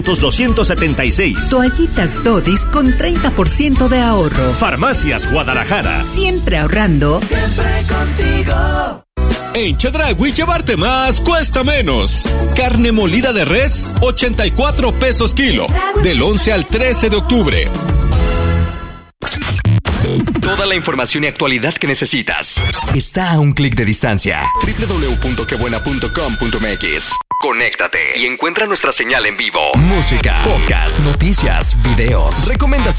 276. Toallitas Todis con 30% de ahorro. Farmacias Guadalajara. Siempre ahorrando. Siempre contigo. En Chedraui llevarte más cuesta menos. Carne molida de res, 84 pesos kilo. Del 11 al 13 de octubre. Toda la información y actualidad que necesitas está a un clic de distancia. www.quebuena.com.mx. Conéctate y encuentra nuestra señal en vivo. Música, podcast, noticias, videos, recomendaciones.